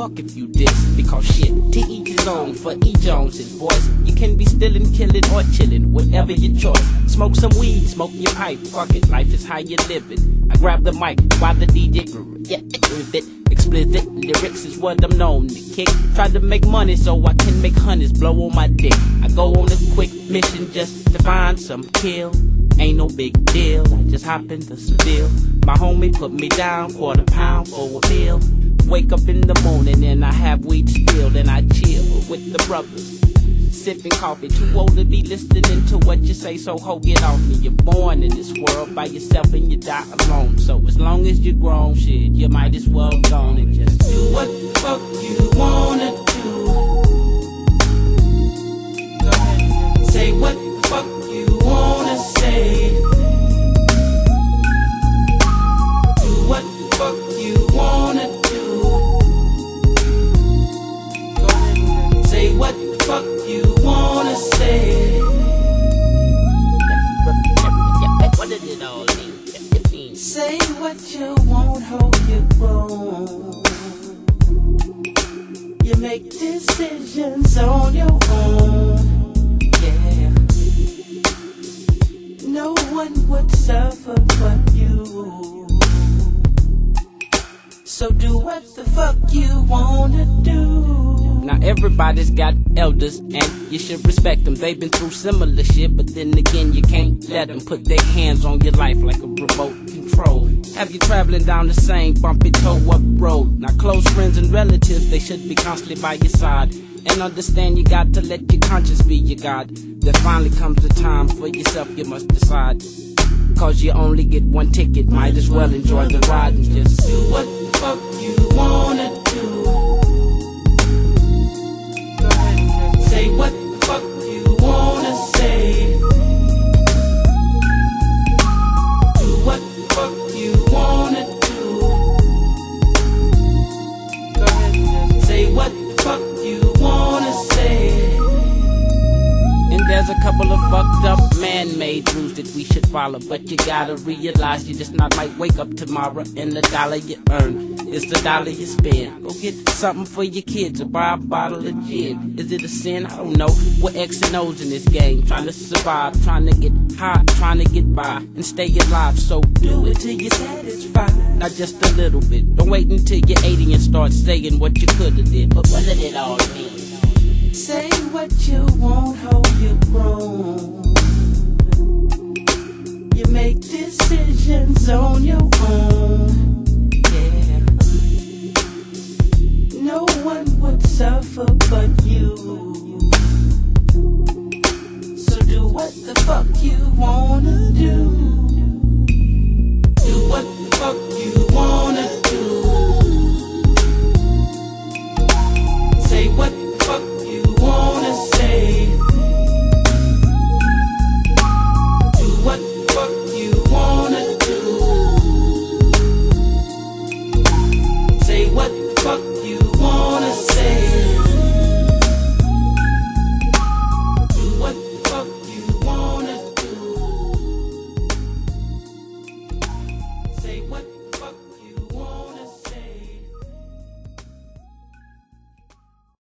fuck if you diss. Because shit, to each his own, for each owns his voice. You can be stealing, killing, or chilling, whatever your choice. Smoke some weed, smoke your pipe, fuck it, life is how you live it. I grab the mic while the DJ with it. Explicit lyrics is what I'm known to kick. Try to make money so I can make honeys blow on my dick. I go on a quick mission just to find some kill. Ain't no big deal, I just hop in the Seville. My homie put me down, £quarter for a meal. Wake up in the morning and I have weed spilled, and I chill with the brothers, sipping coffee. Too old to be listening to what you say, so ho, get off me. You're born in this world by yourself and you die alone. So as long as you're grown, shit, you might as well go on and just do what the fuck you wanna do. Go ahead. Say what the fuck you wanna say. Do what the fuck you wanna do. Go ahead. Say what the fuck you wanna say. What did it all mean? Say what you want, hold you wrong. You make decisions on your own. Yeah. No one would suffer but you. So do what the fuck you wanna do. Now everybody's got elders and you should respect them. They've been through similar shit, but then again you can't let them put their hands on your life like a remote control. Have you traveling down the same bumpy toe-up road? Now close friends and relatives, they should be constantly by your side. And understand you got to let your conscience be your God. There finally comes the time for yourself, you must decide. Cause you only get one ticket, might as well enjoy the ride and just do what the fuck you wanna do. Go ahead and just say what the fuck you wanna say. Do what the fuck you wanna do. Go ahead and just say what the fuck you wanna say. And there's a couple of fucked up man-made rules that we should follow, but you gotta realize you just not might wake up tomorrow and the dollar you earn is the dollar you spend. Go get something for your kids or buy a bottle of gin. Is it a sin? I don't know. We're X and O's in this game, trying to survive, trying to get high, trying to get by and stay alive. So do it till you're satisfied, not just a little bit. Don't wait until you're 80 and start saying what you coulda did. But what did it all mean? Say what you want, hold you grown. You make decisions on your own. Yeah. No one would suffer but you. So do what the fuck you wanna do.